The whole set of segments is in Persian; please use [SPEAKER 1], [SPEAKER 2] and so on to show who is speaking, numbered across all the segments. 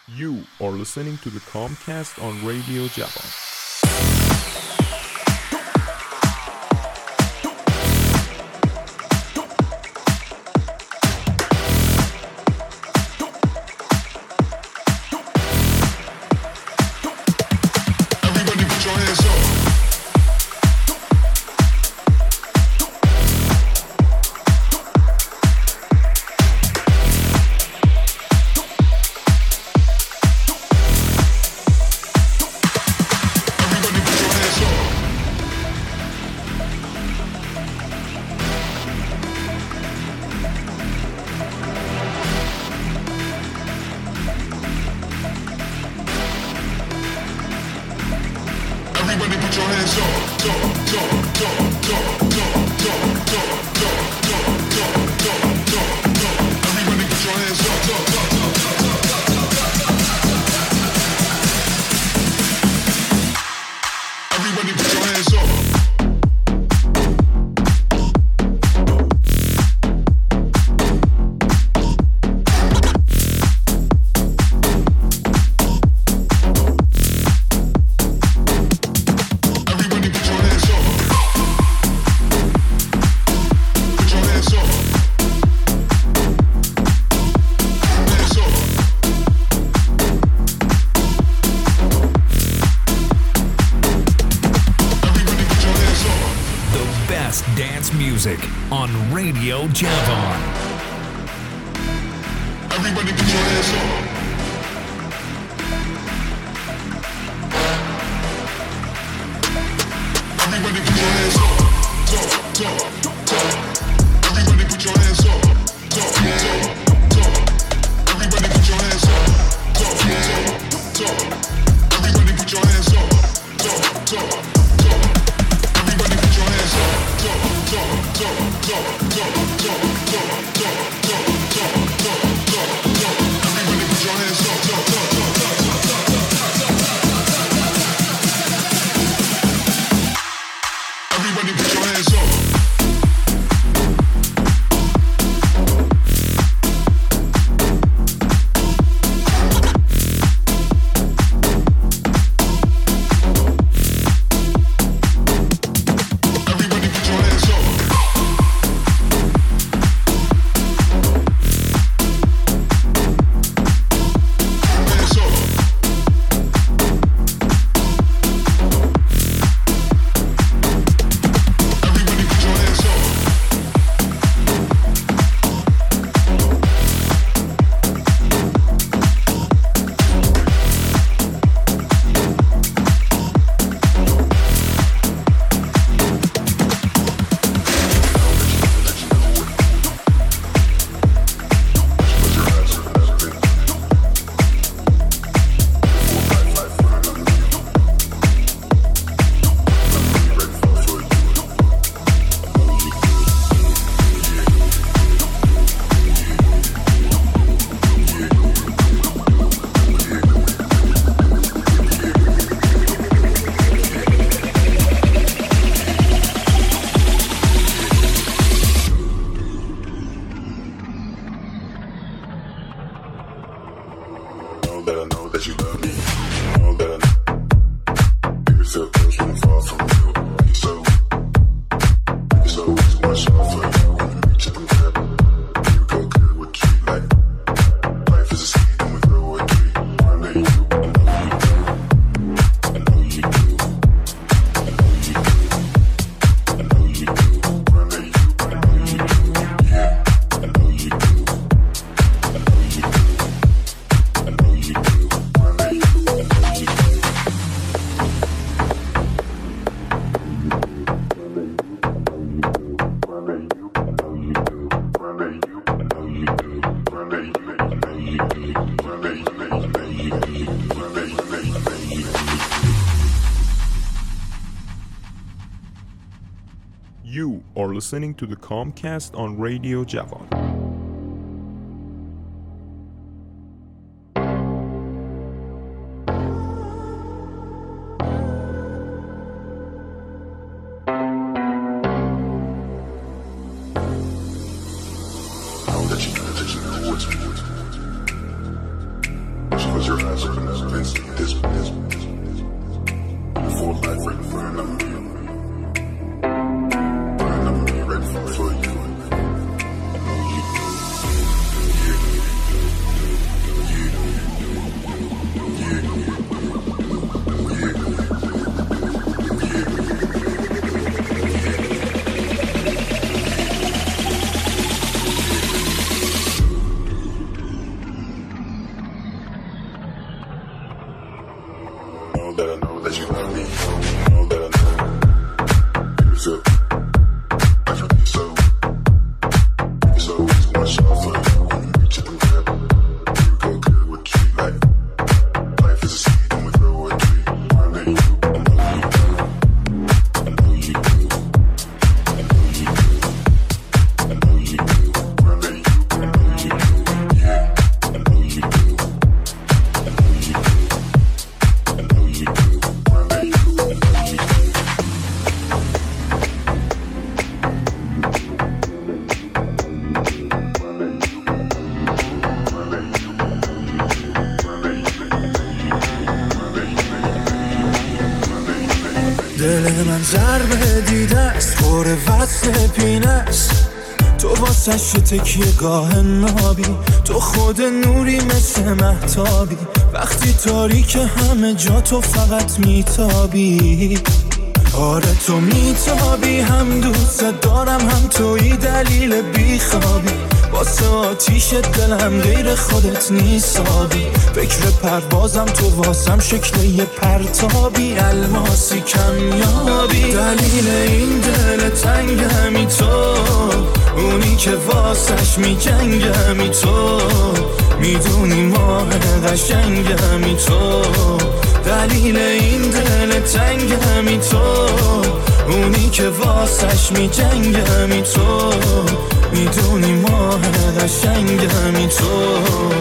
[SPEAKER 1] You are listening to the Comcast on Radio Java.
[SPEAKER 2] On Radio Javon.
[SPEAKER 3] Everybody put your hands up. Everybody put your hands up. Everybody put your hands up. Everybody put your hands up. Everybody put your hands up. Everybody put your hands up.
[SPEAKER 1] You are listening to the Comcast on Radio Java.
[SPEAKER 3] Close your
[SPEAKER 4] ضربه دیده است پر وصل پینه است تو واسش تکیه گاه نابی تو خود نوری مثل مهتابی وقتی تاریک همه جا تو فقط میتابی آره تو میتابی هم دوست دارم هم توی دلیل بیخوابی واسه آتیش دلم غیر خودت نیسابی فکر پروازم تو واسم شکل یه پرتابی الماسی کمیابی دلیل این دل تنگمی تو اونی که واسش میجنگمی تو میدونی ماه قشنگمی تو دلیل این دل تنگمی تو اونی که واسش میجنگمی تو میدونی ماه قشنگمی تو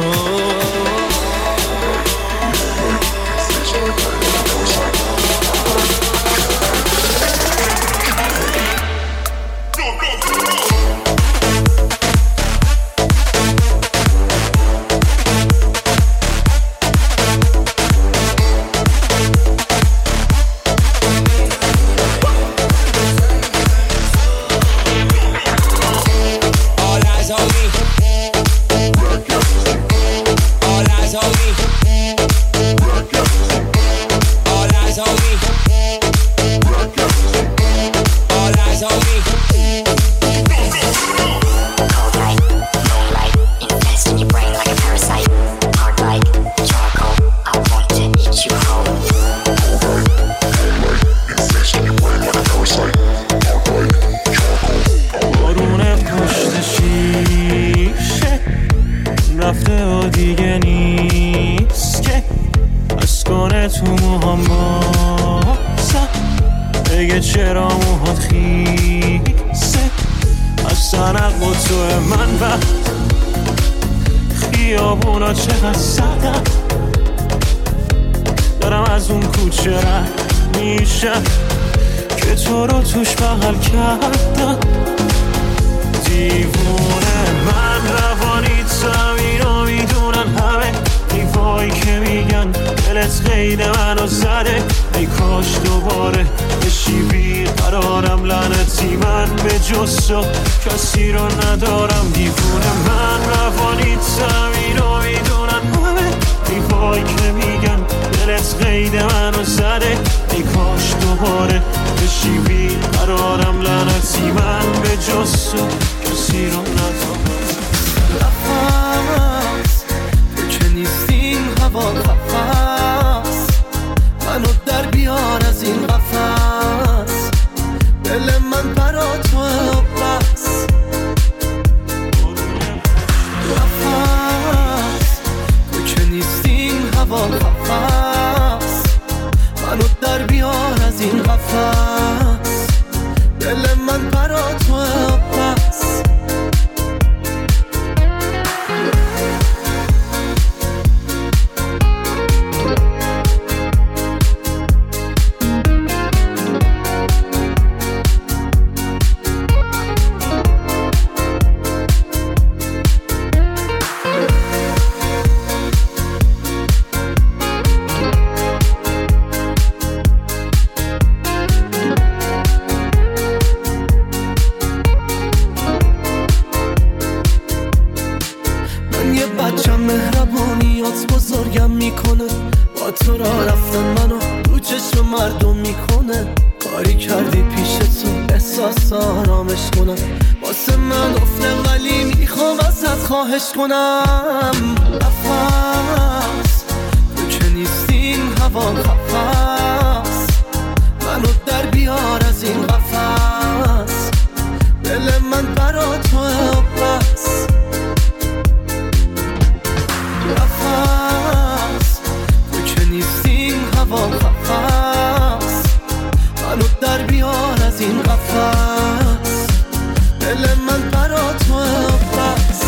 [SPEAKER 5] کسی رو ندارم دیوونه من روانی زمین رو میدونن همه ای وای که میگن دلت قید منو زده ای کاش دوباره بشی بی قرارم لعنتی من به جز تو کسی رو ندارم
[SPEAKER 4] نفس تو که نیستی هوا نفس منو در بیار از این قفس دل من برا تو بس نفس تو که نیستی هوا نفس منو در بیار از این قفس دل من برا تو بس مهربونیات بزرگم میکنه، با تو را رفتن منو تو چشم مردم میکنه. کاری کردی پیش تو احساس آرامش کنم، واسه من افته ولی میخوام ازت خواهش کنم. نفس تو که نیستین هوا خفاست، منو در بیار از این قفس، دل من برا تو بس. نفس تو که نیستین هوا خفاست، منو در بیار از این قفس، دل من برا تو بس.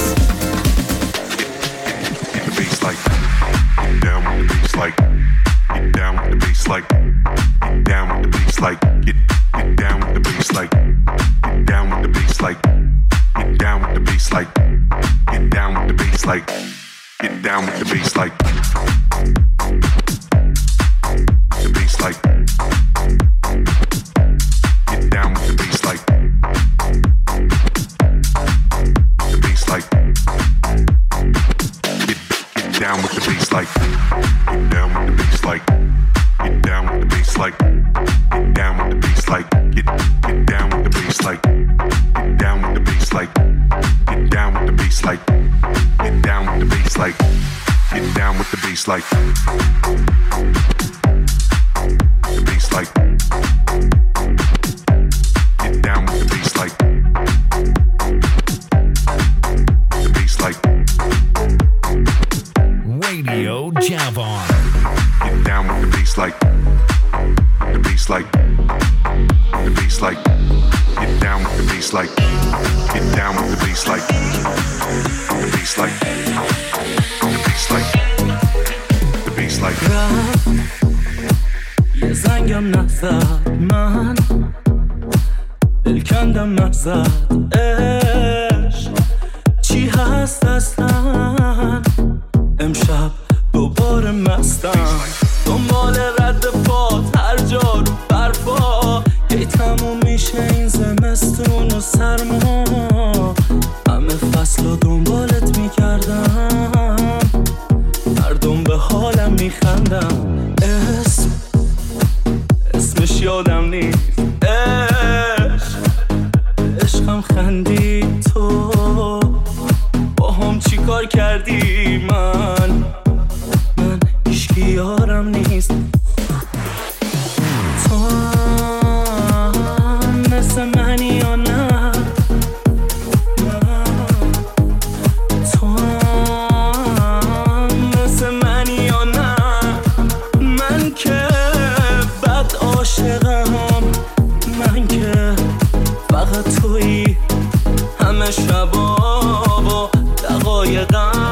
[SPEAKER 3] Get down with the bass like, get down with the bass like, get down with the bass like, get down with the bass like, get down with the bass like, get down with the bass like, get down with the bass like, the bass like, get down with the bass like, the bass like, get down with the bass like, get down with the bass like, get down with the bass like, get down with the bass like, get down with the bass like, get down with the bass like, get down with the bass like, get down with the bass like, get down with the bass like, the bass like, get down with the bass like, the bass like,
[SPEAKER 2] Radio Javon.
[SPEAKER 3] get down with the bass like, the bass like, the bass like, get down with the bass like, get down with the bass like, the bass like, the bass like, the bass like.
[SPEAKER 6] یه زنگم نزد من دل کندم نزد عشق چی هست اصلا امشب دوباره مستم دنبال رد پات هر جا رو برفا کی تموم میشه این زمستون و سرما همه فصل رو دنبالت میکردم مردم به حالم میخندم اسمش یادم نیست عشقم خندی تو با هم چی کار کردی من هیچکی یارم نیست تو هم مثل منی یا نه تو هم مثل منی یا نه من که بد عاشقم من که فقط تویی همه شبا با دقایقم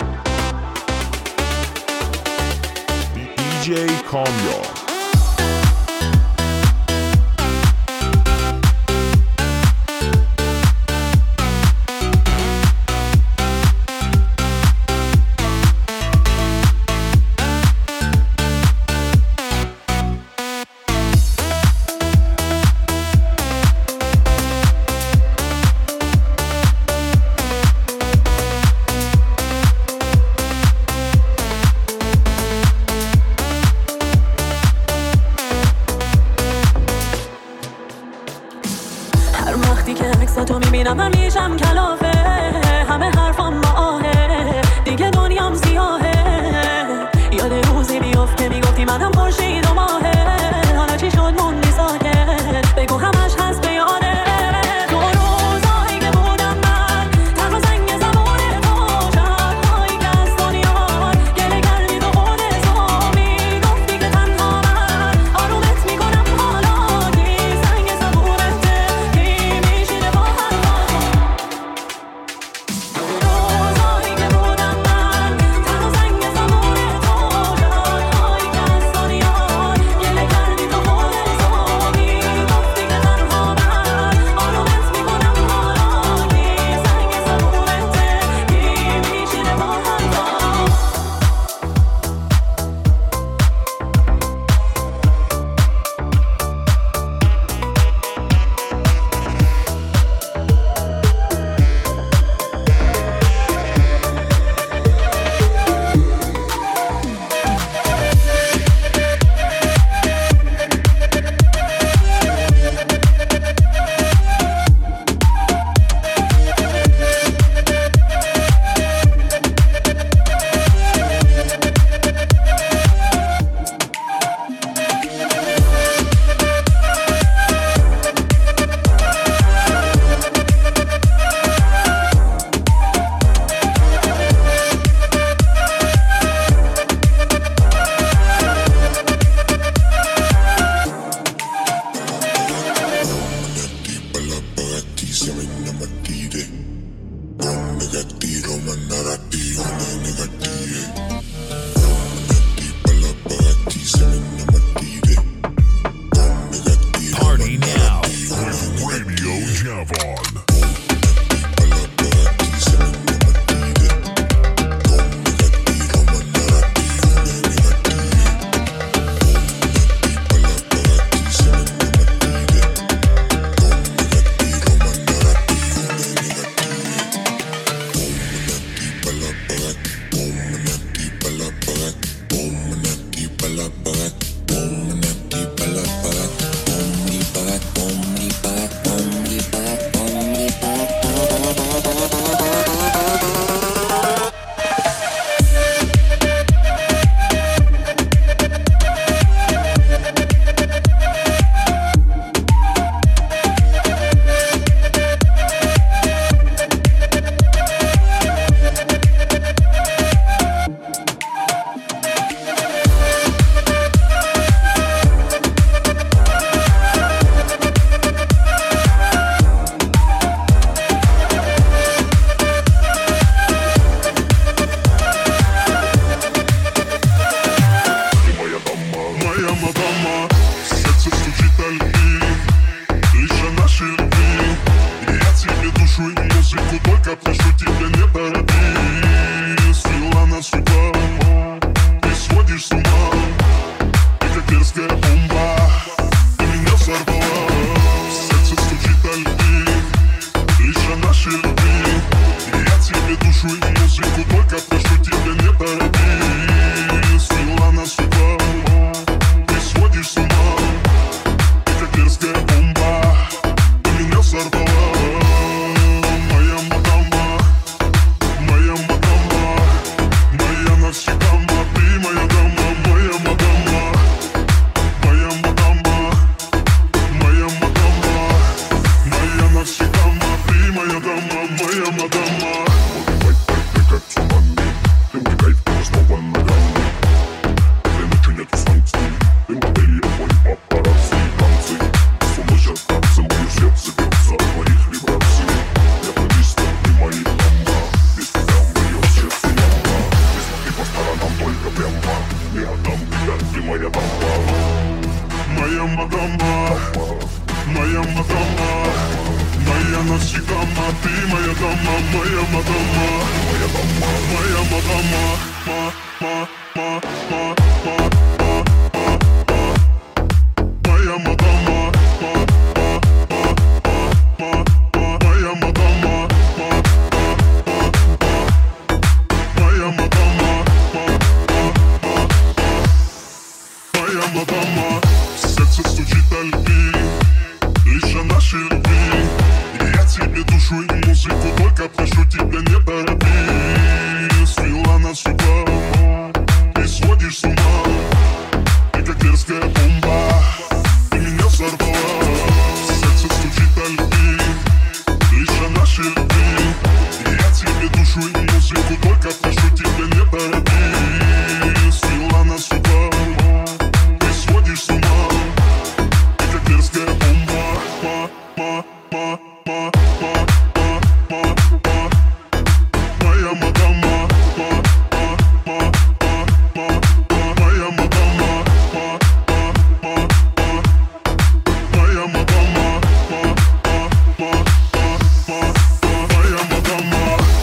[SPEAKER 1] DJ Kamya.
[SPEAKER 7] تو میبینم من میشم کلافه، همه حرفام با آهه، دیگه دنیام سیاهه. یاد روزی بیفت که میگفتی منم خورشید و ماهه، حالا چی شد موندی ساکت؟ بگو همش هست به یاده. تو روزایی که بودم من تنها زنگ زبونه تو، شبهایی که از دنیا گله کردی تو خودت و میگفتی که تنها من آرومت میکنم. حالا کی زنگ زبونته، کی میشینه با روزایی که بودم من تنها زنگ زبونه تو، شبهایی که از دنیا گله کردی تو خودت و میگفتی که تنها من آرومت میکنم. حالا کی زنگ زبونته، کی میشینه با
[SPEAKER 2] Party now with Radio Javon.
[SPEAKER 3] Моя
[SPEAKER 2] Моя мадама, моя мадама, моя насигама, ты моя дама, моя мадама, моя мадама, моя мадама, моя мадама, моя мадама, моя мадама. Сердце стучит о любви, лишь о нашей любви. Я тебе душу и музыку только прошу тебя, не торопи. Свела нас судьба, ты сводишь с ума. Ты как дерзкая бомба, ты меня взорвала. Сердце стучит о любви, лишь о нашей любви. Я тебе душу и музыку только прошу тебя, не торопи. Свела нас судьба, ты сводишь с ума. Ты как дерзкая бомба, моя мадама, моя мадама, моя мадама, моя мадама.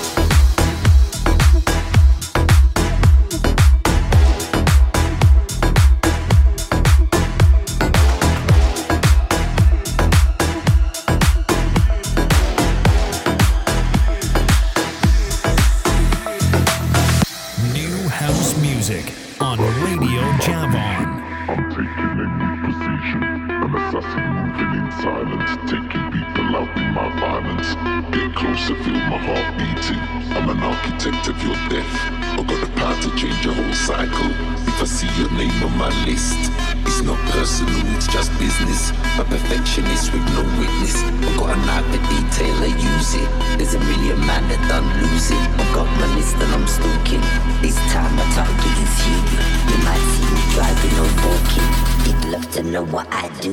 [SPEAKER 8] New house music on Radio Javon.
[SPEAKER 2] I'm taking a new position, an assassin moving in silence, taking people out in my violence. Get closer, feel my heart beating. I'm an architect of your death. I've got the power to change your whole cycle. If I see your name on my list, it's not personal, it's just business. A perfectionist with no witness. I've got an eye for detail, I use it. There's a million man that done lose it. I've got my list and I'm stalking. This time my target is you. You might see me driving or walking. You'd love to know what I do.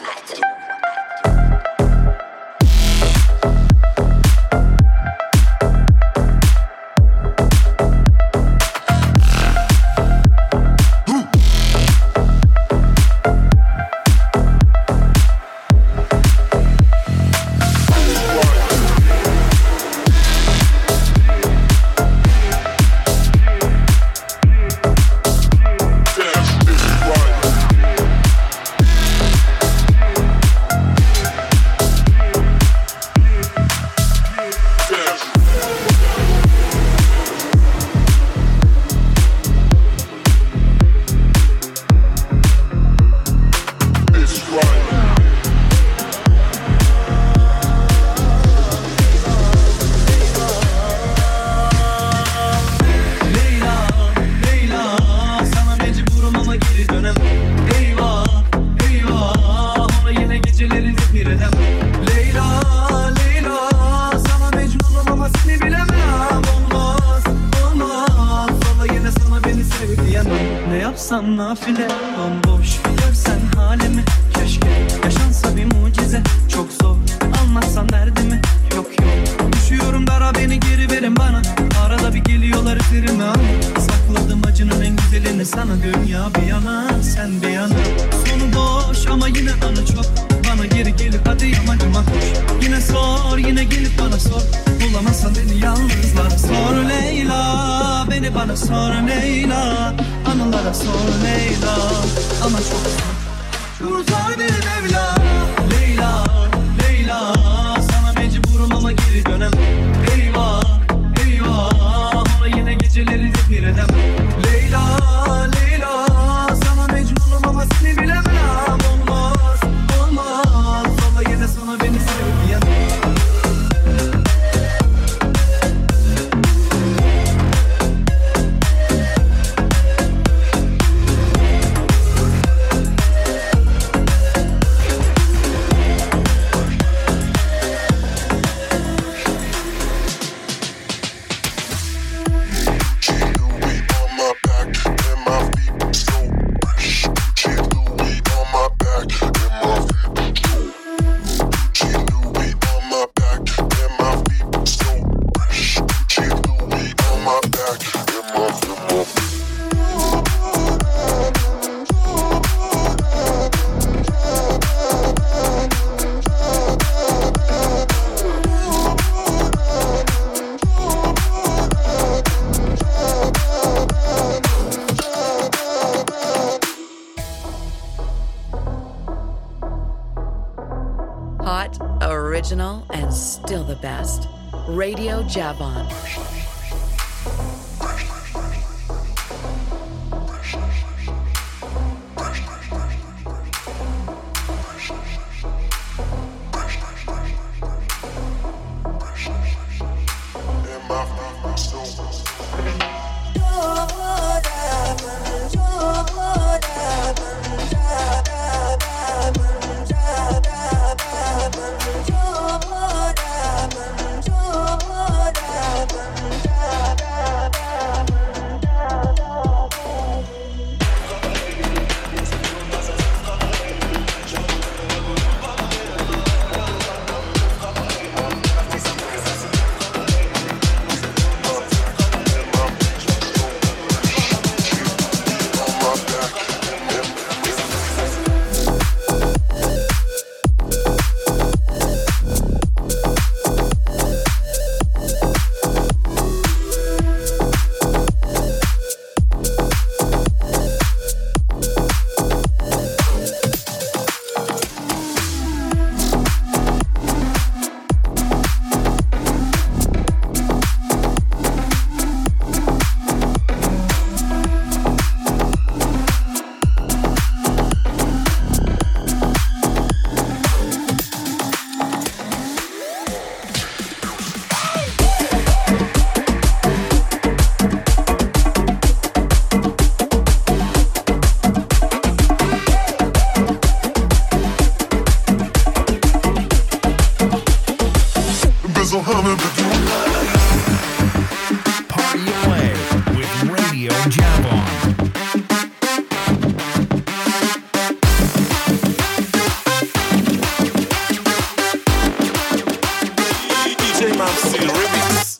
[SPEAKER 6] Yapsam nafile bomboş görsen halimi. Keşke yaşansa bir mucize. Çok zor almazsan derdimi. Yok düşüyorum dara, beni geri verin bana. Arada bir geliyorlar üzerime ama sakladım acının en güzelini sana. Dünya bir yana sen bir yana. Sonu boş ama yine anı çok. Bana geri gelip hadi yamacıma koş. Yine sor, yine gelip bana sor. Bulamazsan beni yalnızlar. Sor Leyla, beni bana sor Leyla. Anılara sor Leyla. Ama çok zor. Kurtar beni Mevla. Leyla, Leyla. Sana mecburum ama geri dönemem. Eyvah, eyvah. Ona yine geceleri zifir edemem. Leyla, Leyla. Sana mecburum ama seni bilemem. Olmaz, olmaz. Valla yine sana beni sevmeyen.
[SPEAKER 9] Hot, original, and still the best. Radio Javon.
[SPEAKER 8] Party away with Radio Javon.
[SPEAKER 2] DJ Mamsi Remix.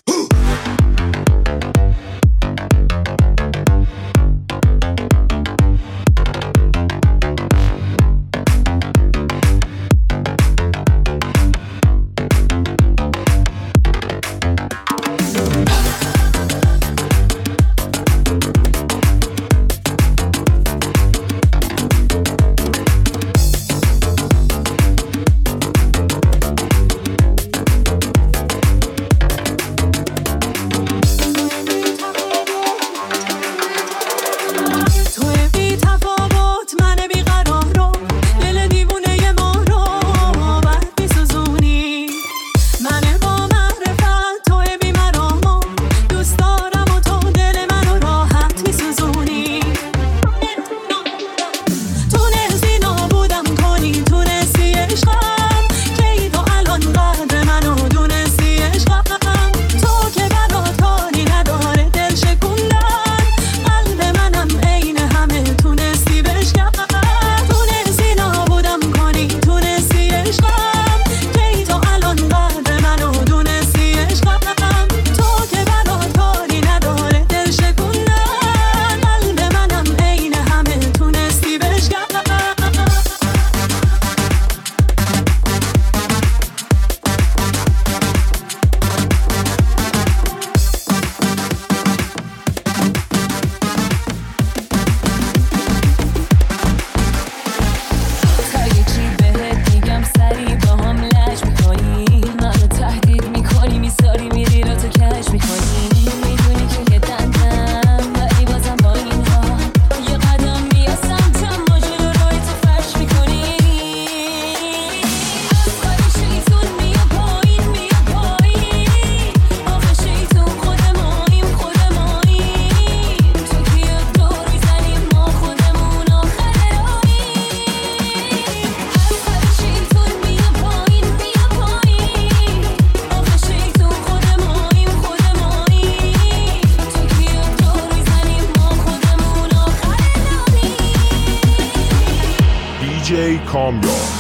[SPEAKER 1] DJ Kamyon.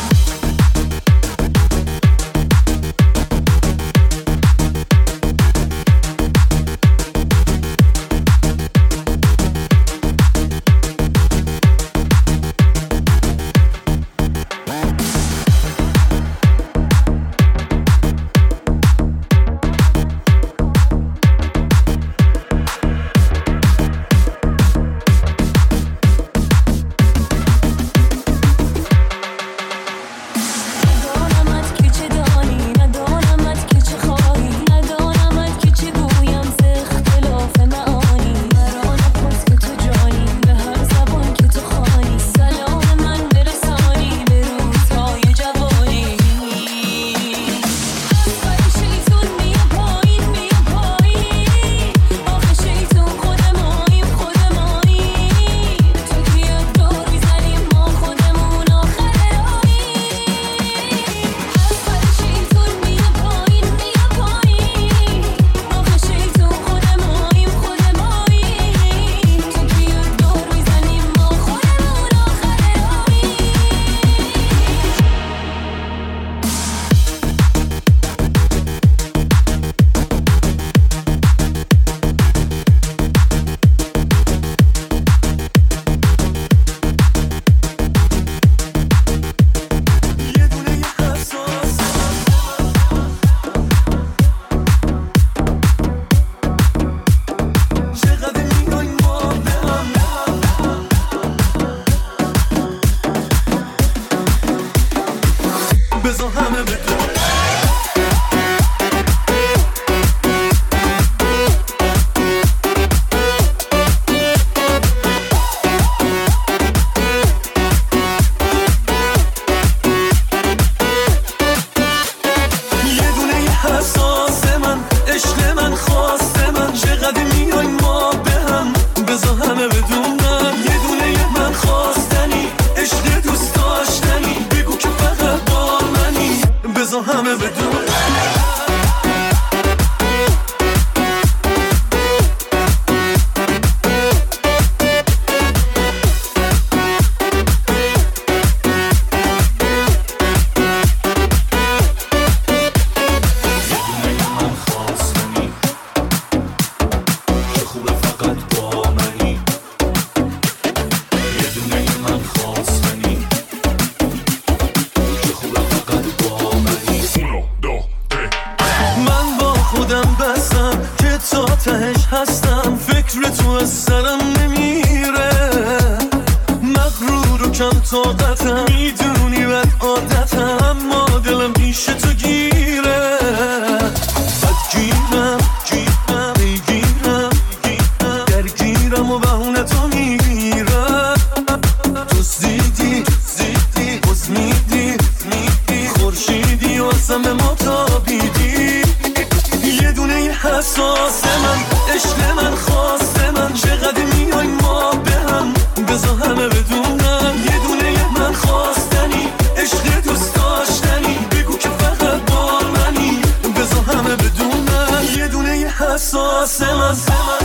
[SPEAKER 4] طاقتم، میدونی بد عادتم، اما دلم پیش تو گیره. بدگیرم بگیرم درگیرم و بهونه تو میگیرم. تو زیدی باز میدی خورشیدی و ازم ما تابیدی. یه دونه یه حساس من، عشق من، خواست من، چقدر میای ما به هم، بذار همه بدونم. یه دونه یه من خواستنی، عشق دوست داشتنی، بگو که فقط با منی، بذار همه بدونم. یه دونه یه حساس من،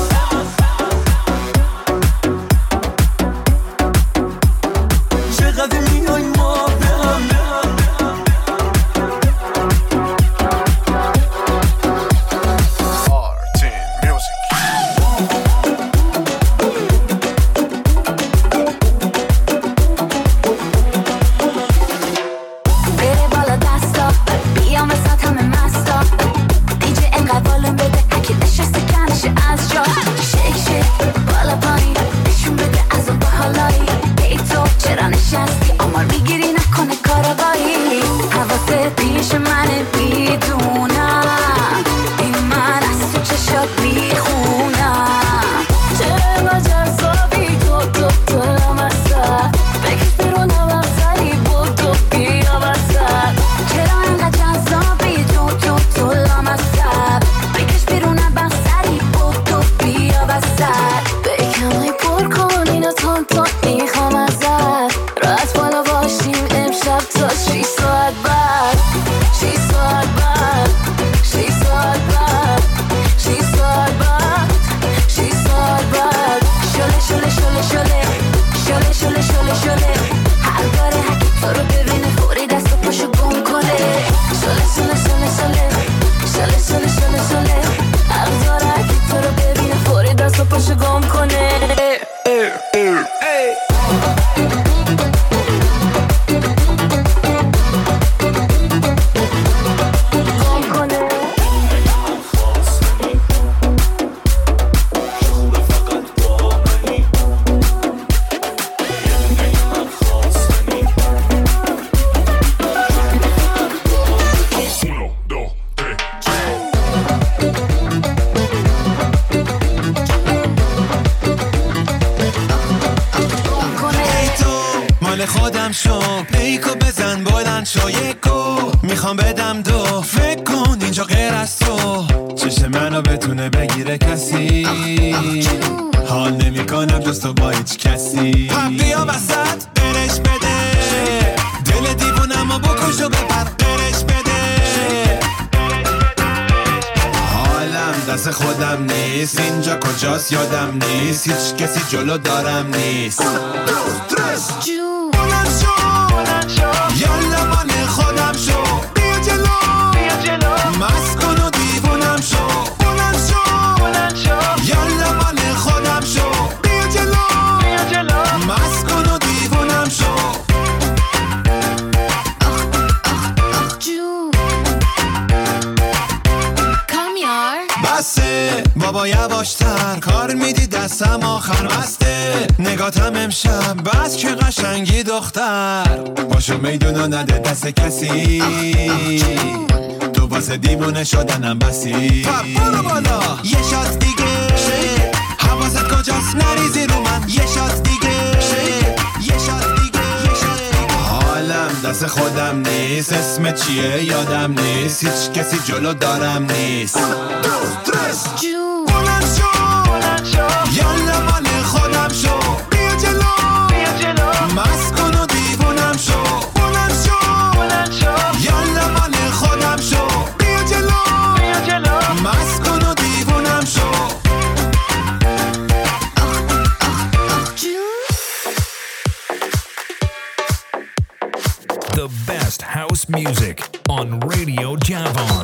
[SPEAKER 4] چقدر میای ما به هم.
[SPEAKER 10] خودم شو پیکو بزن بلند شو یکو میخوام بدم دو فکر کن اینجا غیر از تو چشم منو بتونه بگیره کسی حال نمی کنم جز تو با هیچ کسی بیا وسط برش بده دل دیوونم و بکش و ببر برش بده حالم دست خودم نیست اینجا کجاست یادم نیست هیچ کسی جلو دارم نیست یالا من خودم شو بیا جلو مست کن و دیوونم شو بلند شو یالا من خودم شو بیا جلو مست کن و دیوونم شو بسه بابا یواشتر کار میدی دستم آخر بسته نگاتم امشب بس که قشنگی دختر باشو میدونو نده دست کسی تو واسه دیوونه شدنم بسی برو بالا یه شات دیگه حواست کجاست نریزی رو من یه شات دیگه یه شات دیگه حالم دست خودم نیست اسم چیه یادم نیست هیچ کسی جلو دارم نیست بلند شو یالا من خودم شو بیا جلو مست کن و دیوونم شو بلند شو یالا من خودم شو بیا جلو مست کن و دیوونم شو
[SPEAKER 8] The best house music on Radio Javon.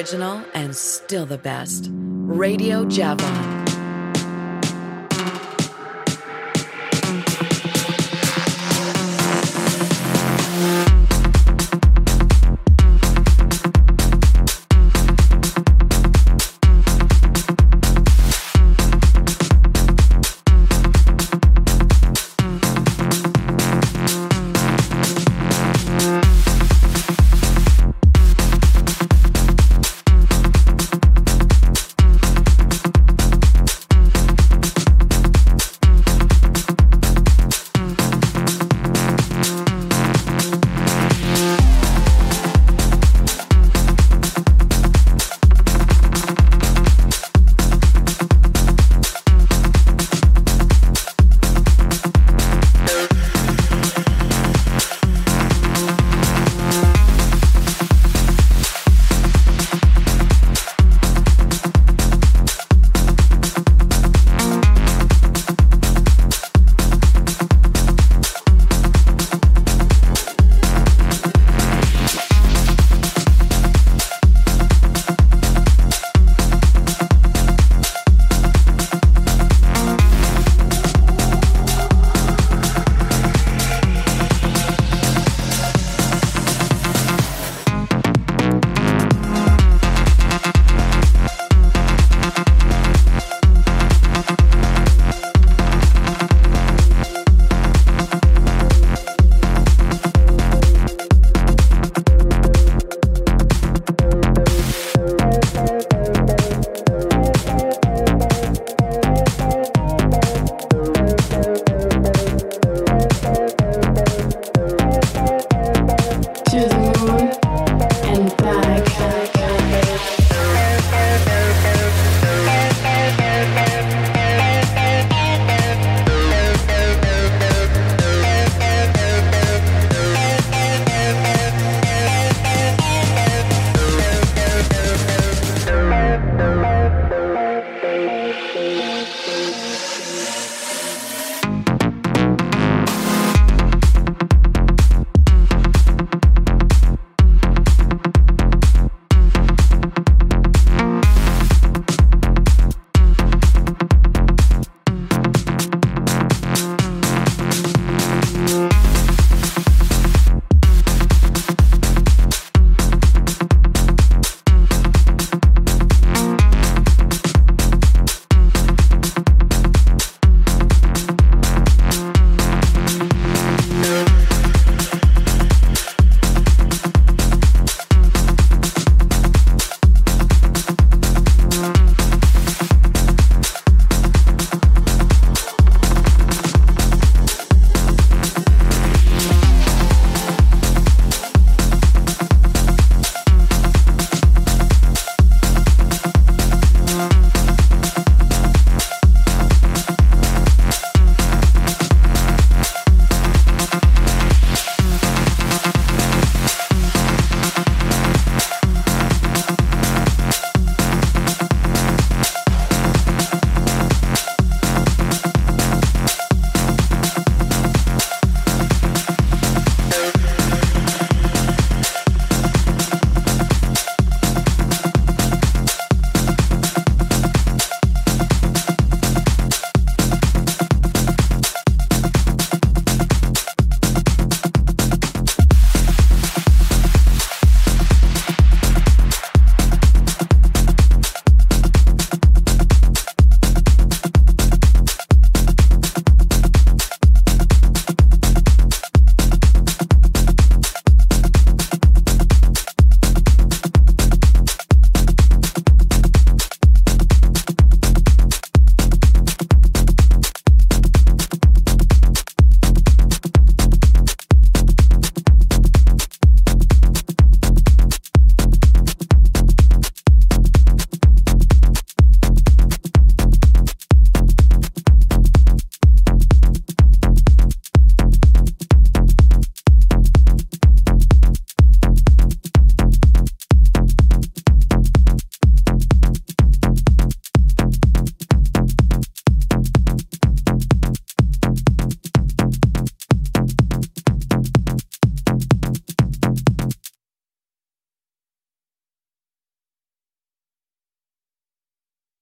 [SPEAKER 9] original and still the best. Radio Javon.